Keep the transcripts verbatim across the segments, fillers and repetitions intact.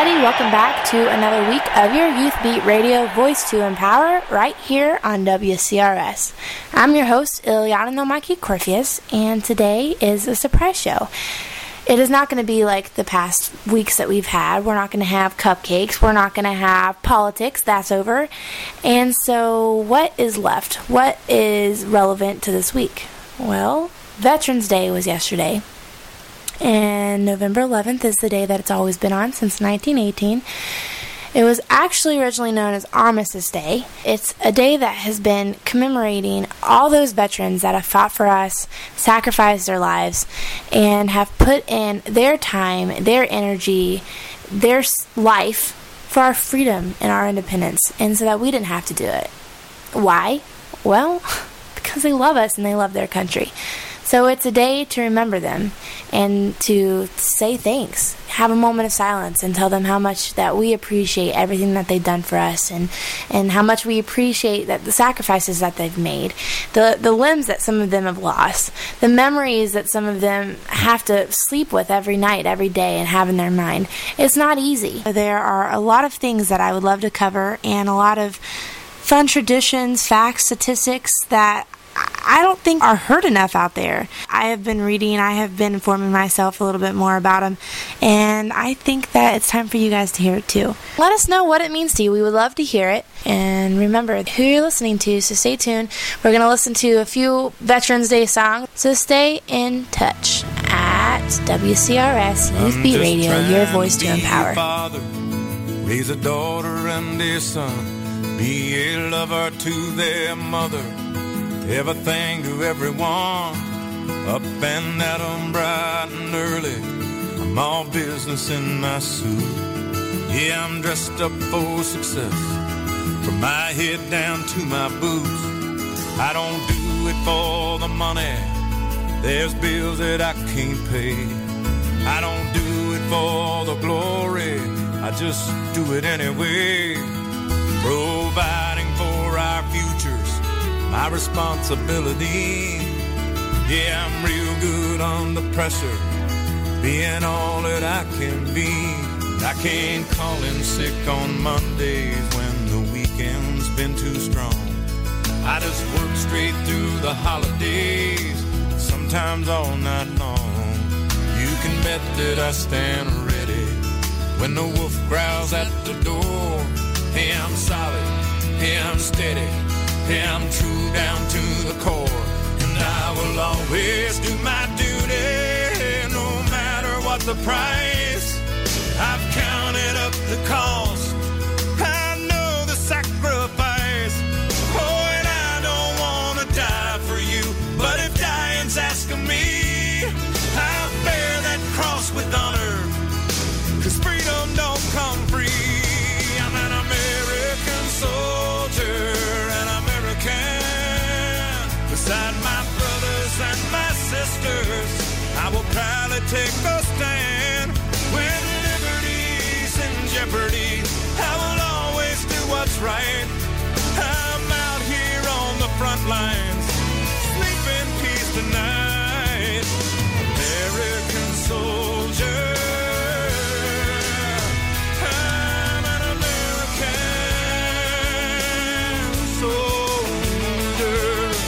everybody. Welcome back to another week of your Youth Beat Radio Voice to Empower right here on W C R S. I'm your host, Ilyana Nomaki Corfius, and today is a surprise show. It is not going to be like the past weeks that we've had. We're not going to have cupcakes. We're not going to have politics. That's over. And so what is left? What is relevant to this week? Well, Veterans Day was yesterday. And November eleventh is the day that it's always been on since nineteen eighteen. It was actually originally known as Armistice Day. It's a day that has been commemorating all those veterans that have fought for us, sacrificed their lives, and have put in their time, their energy, their life for our freedom and our independence, and so that we didn't have to do it. Why? Well, because they love us and they love their country. So it's a day to remember them and to say thanks. Have a moment of silence and tell them how much that we appreciate everything that they've done for us, and, and how much we appreciate that the sacrifices that they've made, the the limbs that some of them have lost, the memories that some of them have to sleep with every night, every day, and have in their mind. It's not easy. There are a lot of things that I would love to cover, and a lot of fun traditions, facts, statistics that I don't think are heard enough out there. I have been reading, I have been informing myself a little bit more about them, and I think that it's time for you guys to hear it too. Let us know what it means to you. We would love to hear it. And remember who you're listening to, so stay tuned. We're going to listen to a few Veterans Day songs, so stay in touch at W C R S Youth Beat Radio, your voice to empower. Father, raise a daughter and a son, be a lover to their mother, everything to everyone, up and at 'em bright and early. I'm all business in my suit. Yeah, I'm dressed up for success, from my head down to my boots. I don't do it for the money, there's bills that I can't pay. I don't do it for the glory, I just do it anyway. Providing for our futures, my responsibility. Yeah, I'm real good under pressure, being all that I can be. I can't call in sick on Mondays when the weekend's been too strong. I just work straight through the holidays, sometimes all night long. You can bet that I stand ready when the wolf growls at the door. Hey, I'm solid, hey, I'm steady, hey, I'm true down to the core, and I will always do my duty, no matter what the price. I've counted up the cost, I know the sacrifice. Oh, and I don't want to die for you, but if dying's asking me, I'll bear that cross with honor, 'cause freedom don't come free. I'm an American soldier, an American. Beside my brothers and my sisters, I will proudly take a stand. When liberty's in jeopardy, I will always do what's right. I'm out here on the front lines, sleep in peace tonight. American soldier, I'm an American soldier.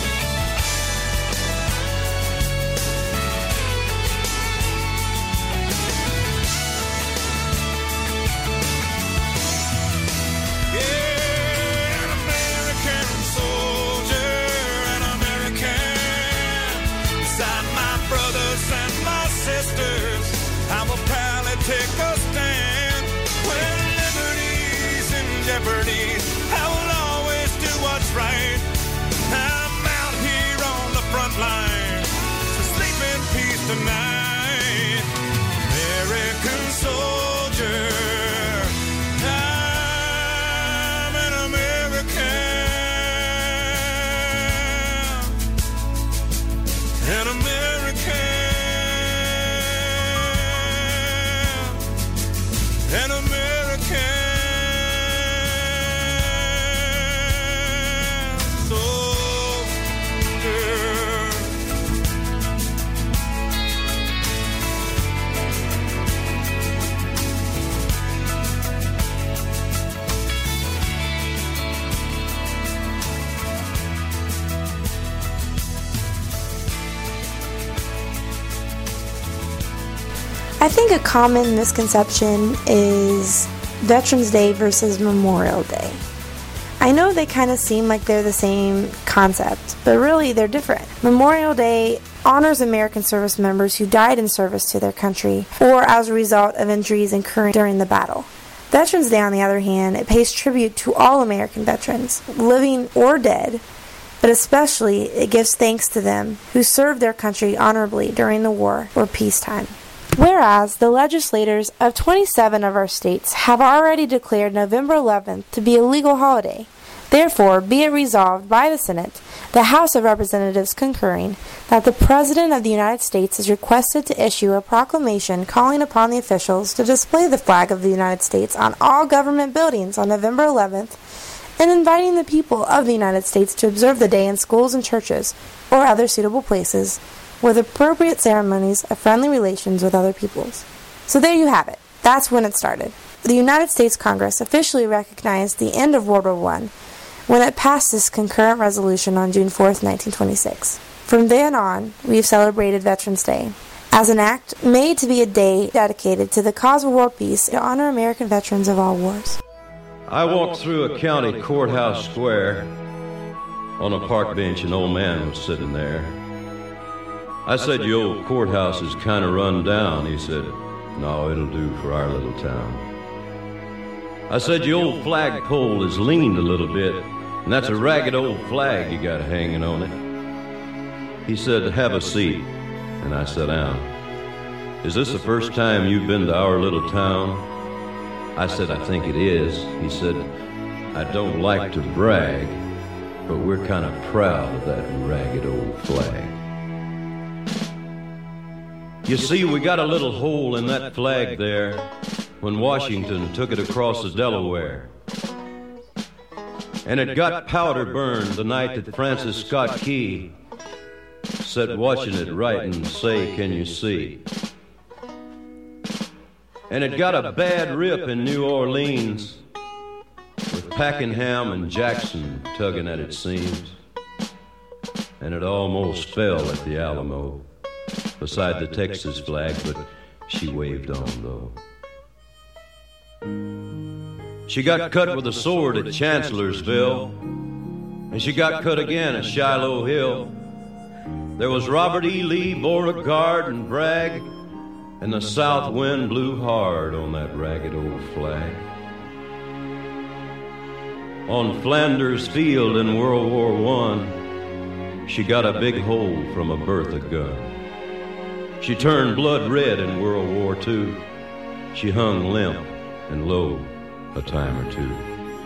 Yeah, an American soldier, an American. Beside my brothers and my sisters, I will proudly take a stand. When liberty's in jeopardy, I will always do what's right. I'm out here on the front line, so sleep in peace tonight. American soldier, I'm an American, an American, an American soldier. I think a common misconception is Veterans Day versus Memorial Day. I know they kind of seem like they're the same concept, but really they're different. Memorial Day honors American service members who died in service to their country or as a result of injuries incurred during the battle. Veterans Day, on the other hand, it pays tribute to all American veterans, living or dead, but especially it gives thanks to them who served their country honorably during the war or peacetime. Whereas the legislators of twenty-seven of our states have already declared November eleventh to be a legal holiday. Therefore, be it resolved by the Senate, the House of Representatives concurring, that the President of the United States is requested to issue a proclamation calling upon the officials to display the flag of the United States on all government buildings on November eleventh, and inviting the people of the United States to observe the day in schools and churches or other suitable places with appropriate ceremonies of friendly relations with other peoples. So there you have it. That's when it started. The United States Congress officially recognized the end of World War One when it passed this concurrent resolution on June fourth, nineteen twenty-six. From then on, we've celebrated Veterans Day as an act made to be a day dedicated to the cause of world peace to honor American veterans of all wars. I walked through a county courthouse square. On a park bench, an old man was sitting there. I said, "Your old courthouse is kind of run down." He said, "No, it'll do for our little town." I said, "Your old flagpole is leaned a little bit, and that's a ragged old flag you got hanging on it." He said, "Have a seat." And I sat down. "Is this the first time you've been to our little town?" I said, "I think it is." He said, "I don't like to brag, but we're kind of proud of that ragged old flag. You see, we got a little hole in that flag there when Washington took it across the Delaware. And it got powder burned the night that Francis Scott Key sat watching it write and say, 'Can you see?' And it got a bad rip in New Orleans with Pakenham and Jackson tugging at its seams. And it almost fell at the Alamo beside the Texas flag, but she waved on, though. She got cut with a sword at Chancellorsville, and she got cut again at Shiloh Hill. There was Robert E. Lee, Beauregard, and Bragg, and the south wind blew hard on that ragged old flag. On Flanders Field in World War One, she got a big hole from a Bertha gun. She turned blood red in World War Two. She hung limp and low a time or two.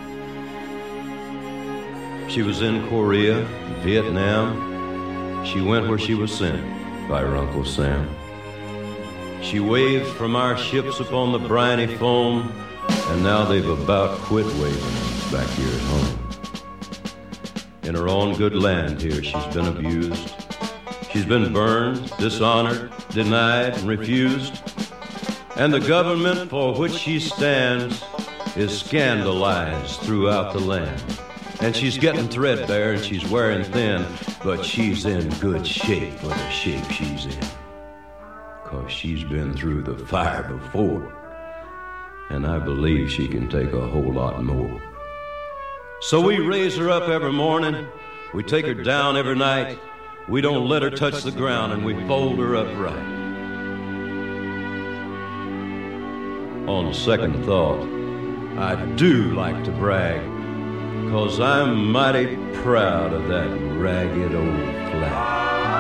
She was in Korea, Vietnam. She went where she was sent by her Uncle Sam. She waved from our ships upon the briny foam, and now they've about quit waving back here at home. In her own good land here, she's been abused. She's been burned, dishonored, denied, and refused. And the government for which she stands is scandalized throughout the land. And she's getting threadbare and she's wearing thin, but she's in good shape for the shape she's in. 'Cause she's been through the fire before, and I believe she can take a whole lot more. So we raise her up every morning, we take her down every night, we don't let her touch the ground, and we fold her up right. On second thought, I do like to brag, 'cause I'm mighty proud of that ragged old flag.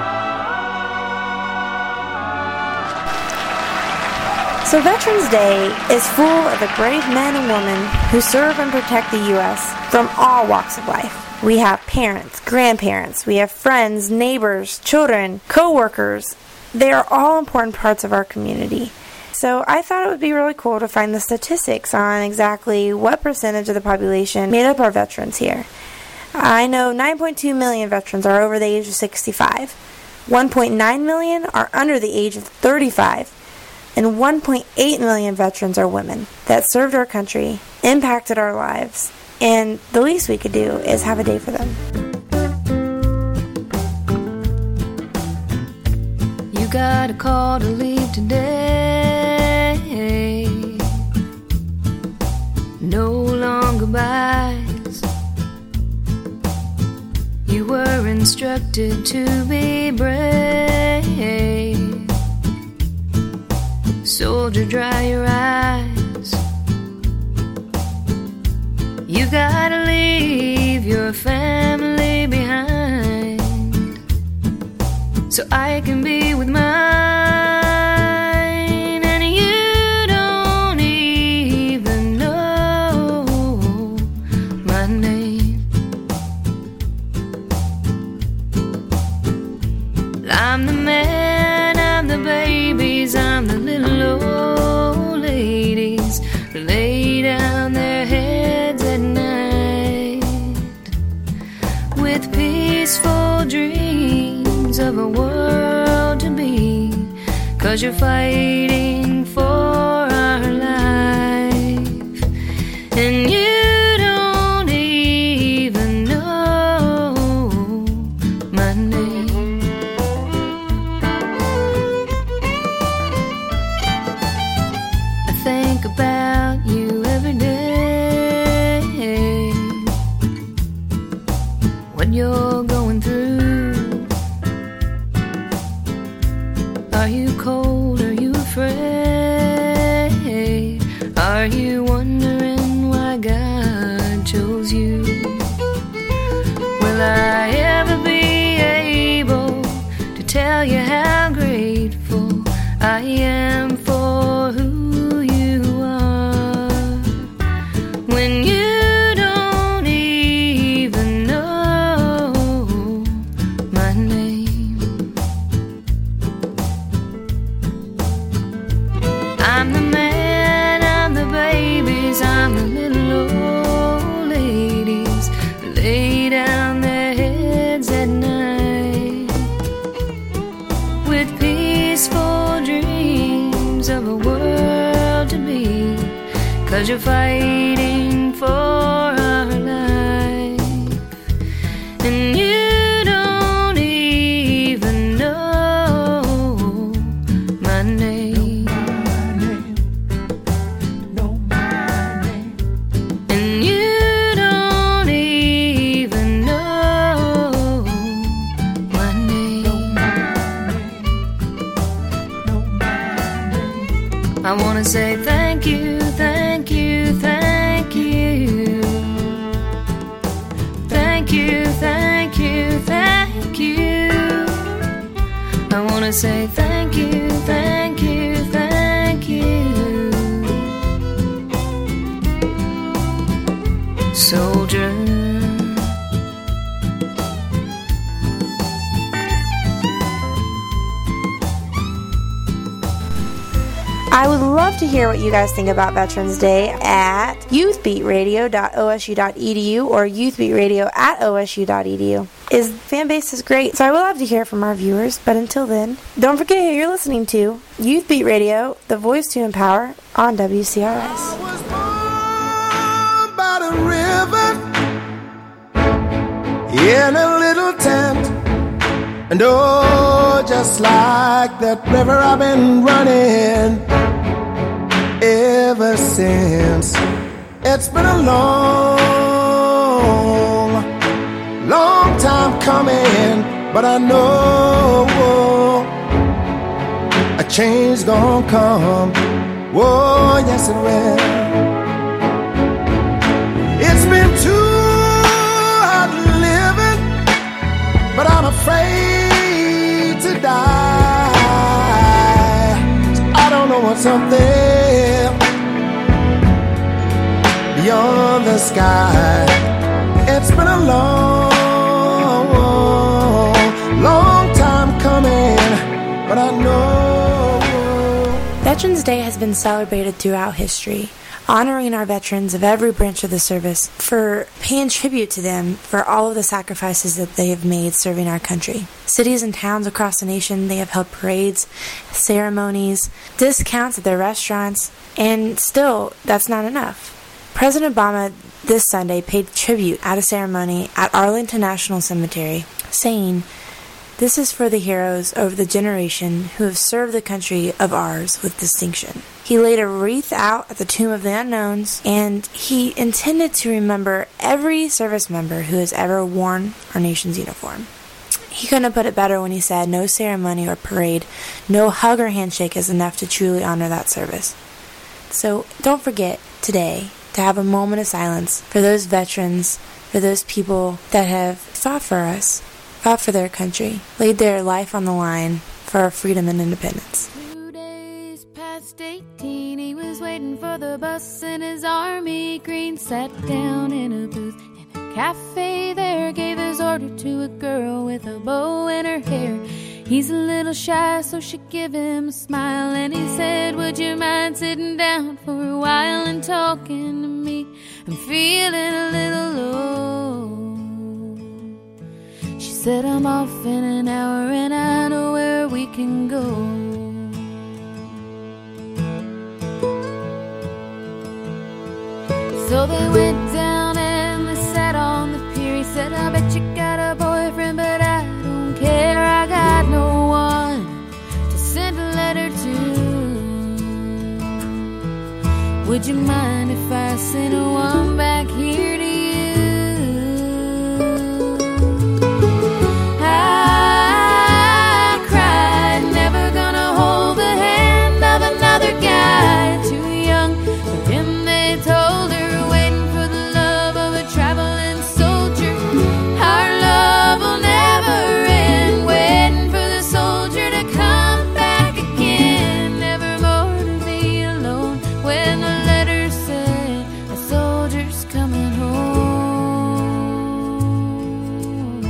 So Veterans Day is full of the brave men and women who serve and protect the U S from all walks of life. We have parents, grandparents, we have friends, neighbors, children, co-workers. They are all important parts of our community. So I thought it would be really cool to find the statistics on exactly what percentage of the population made up our veterans here. I know nine point two million veterans are over the age of sixty-five. one point nine million are under the age of thirty-five. And one point eight million veterans are women that served our country, impacted our lives, and the least we could do is have a day for them. You got a call to leave today. instructed to be brave. Soldier, dry your eyes. You gotta leave your family behind so I can be with mine. And you don't even know my name. I'm the man, I'm the babies, I'm the little old ladies who lay down their heads at night with peaceful dreams of a world to be, 'cause you're fighting for our life. And you don't even know my name. I think about you every day, what you're going through. Are you cold? Are you afraid? Are you wondering why God chose you? Will I ever be able to tell you how grateful I am for who you are when you don't even know my name? I'm the man, I'm the babies, I'm the little old ladies who lay down their heads at night with peaceful dreams of a world to be, 'cause you're fighting for our life. And you don't even know my name. And you don't even know my name. I wanna say thank you, thank you, thank you. Thank you, thank you, thank you. I wanna say thank you, thank you, thank you. Soldier. I would love to hear what you guys think about Veterans Day at youth beat radio dot o s u dot e d u or youthbeatradio at o s u dot e d u. His fan base is great, so I would love to hear from our viewers. But until then, don't forget who you're listening to. Youth Beat Radio, the voice to empower on W C R S. I was born by the river in a little tent, and oh, just like that river I've been running ever since. It's been a long, long time coming, but I know a change gonna come. Whoa, yes it will. It's been too hard living, but I'm afraid to die. I don't know what's up there beyond the sky. It's been a long, long time coming, but I know. Veterans Day has been celebrated throughout history, honoring our veterans of every branch of the service for paying tribute to them for all of the sacrifices that they have made serving our country. Cities and towns across the nation, they have held parades, ceremonies, discounts at their restaurants, and still, that's not enough. President Obama this Sunday paid tribute at a ceremony at Arlington National Cemetery, saying, "This is for the heroes over the generation who have served the country of ours with distinction." He laid a wreath out at the Tomb of the Unknowns, and he intended to remember every service member who has ever worn our nation's uniform. He couldn't have put it better when he said, no ceremony or parade, no hug or handshake is enough to truly honor that service. So don't forget today to have a moment of silence for those veterans, for those people that have fought for us, fought for their country, laid their life on the line for our freedom and independence. Two days past eighteen, he was waiting for the bus in his army green, sat down in a booth in a cafe there, gave his order to a girl with a bow in her hair. He's a little shy, so she gave him a smile, and he said, would you mind sitting down for a while and talking to me? I'm feeling a little low. She said, I'm off in an hour and I know where we can go. So they went down and they sat on the pier. He said, I bet you got a boyfriend, but I don't care. I got no one to send a letter to. Would you mind if I sent one back here to you? I cried, never gonna hold the hand of another guy too young for him. They told her, waiting for the love of a traveling soldier. Our love will never end, waiting for the soldier to come back again. Never more to be alone when the letter said a soldier's coming home.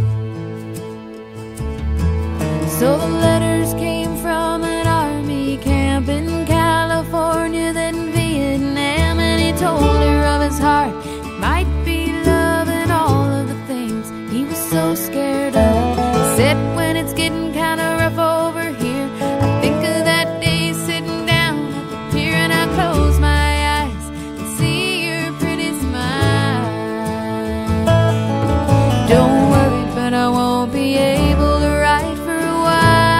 So the letters came from an army camp in California, then Vietnam, and he told her of his heart. It might be love and all of the things he was so scared of. He said, when it's getting kind of rough over here, I think of that day sitting down at the pier, and I close my eyes and see your pretty smile. Don't worry, but I won't be able to write for a while.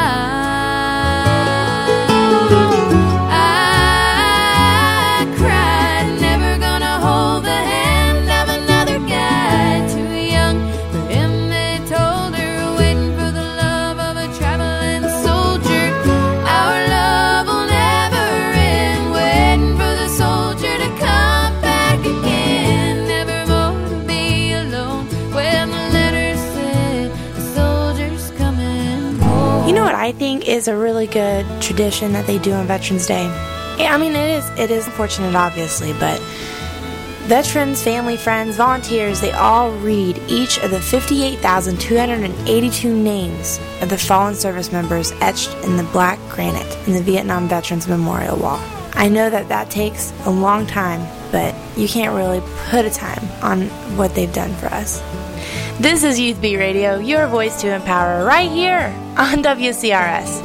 I cried, never gonna hold the hand of another guy too young for him. They told her, waiting for the love of a traveling soldier. Our love will never end, waiting for the soldier to come back again. Never more to be alone when the letter said the soldier's coming home. You know what I think is a really good tradition that they do on Veterans Day? Yeah, I mean, it is it is unfortunate, obviously, but veterans, family, friends, volunteers, they all read each of the fifty-eight thousand two hundred eighty-two names of the fallen service members etched in the black granite in the Vietnam Veterans Memorial Wall. I know that that takes a long time, but you can't really put a time on what they've done for us. This is Youth Beat Radio, your voice to empower, right here on W C R S.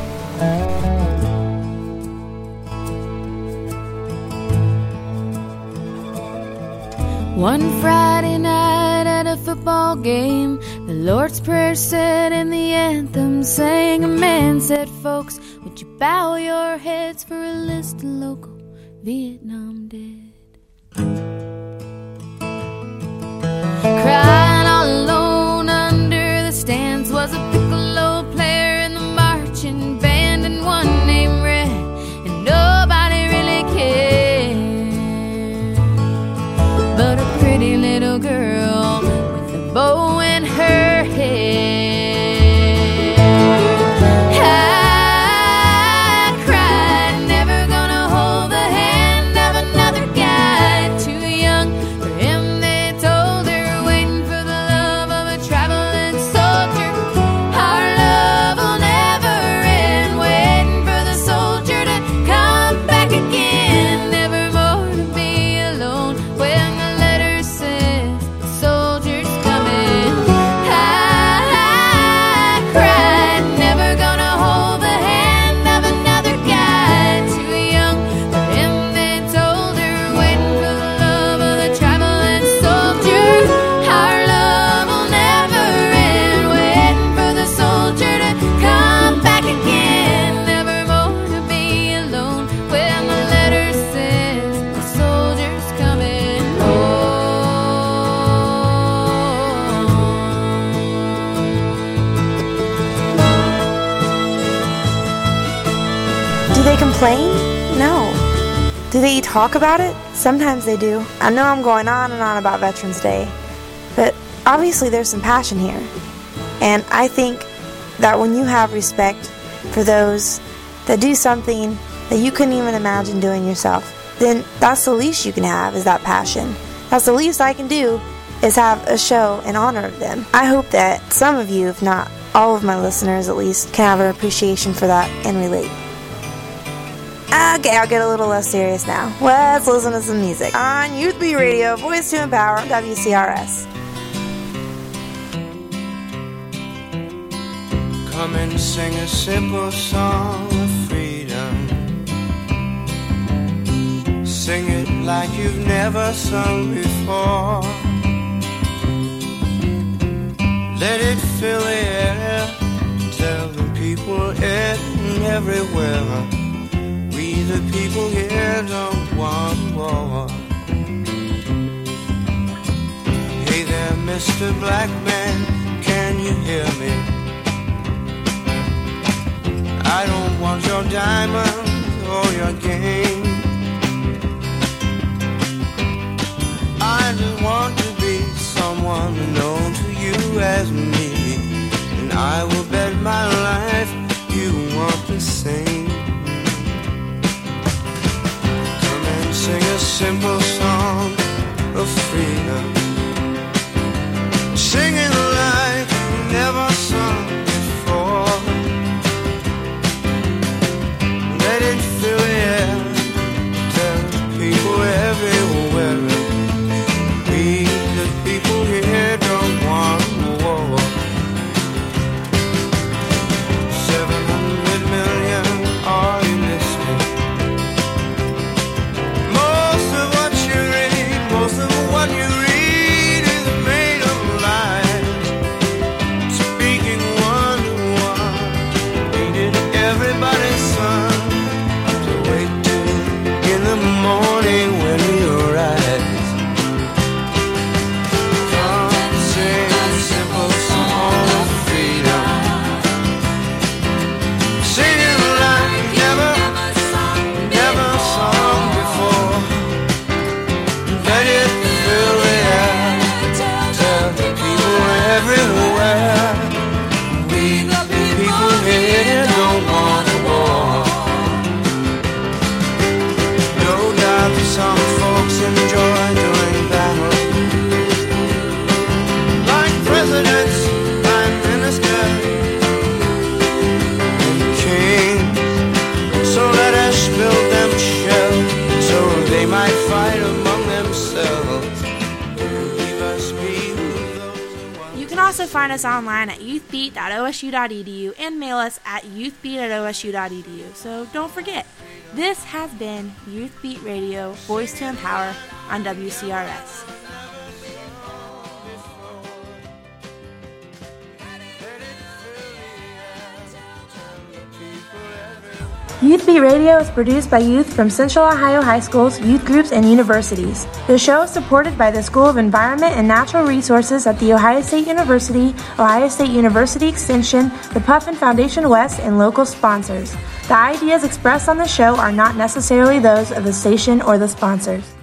One Friday night at a football game, the Lord's Prayer said and the anthem sang. A man said, folks, would you bow your heads for a list of local Vietnam dead? Crying all alone under the stands was a piccolo player in the marching band, and one named Red, and nobody really cared. But a pretty little girl with a bow in her hair. I cried, never gonna hold the hand of another guy complain? No. Do they talk about it? Sometimes they do. I know I'm going on and on about Veterans Day, but obviously there's some passion here. And I think that when you have respect for those that do something that you couldn't even imagine doing yourself, then that's the least you can have, is that passion. That's the least I can do, is have a show in honor of them. I hope that some of you, if not all of my listeners at least, can have an appreciation for that and relate. Okay, I'll get a little less serious now. Let's listen to some music on Youth Beat Radio, Voice to Empower, W C R S. Come and sing a simple song of freedom. Sing it like you've never sung before. Let it fill the air. Tell the people everywhere. We the people here don't want war. Hey there, Mister Black Man, can you hear me? I don't want your diamonds or your game. I just want to be someone known to you as me, and I will bet my life you want the same. Come and sing a simple song of freedom. Sing it like you never sung before. Let it fill the air. Tell people everywhere. We, the people here, don't want war. Seven hundred million, are you listening? Most of what you read, most of what you read is made of lies. Speaking one to one, needed everybody's son to wait till in the morning when you rise. Find us online at youth beat dot o s u dot e d u and mail us at youth beat at o s u dot e d u. So don't forget, this has been Youth Beat Radio, Voice to Empower on W C R S. Youth Beat Radio is produced by youth from Central Ohio high schools, youth groups, and universities. The show is supported by the School of Environment and Natural Resources at The Ohio State University, Ohio State University Extension, the Puffin Foundation West, and local sponsors. The ideas expressed on the show are not necessarily those of the station or the sponsors.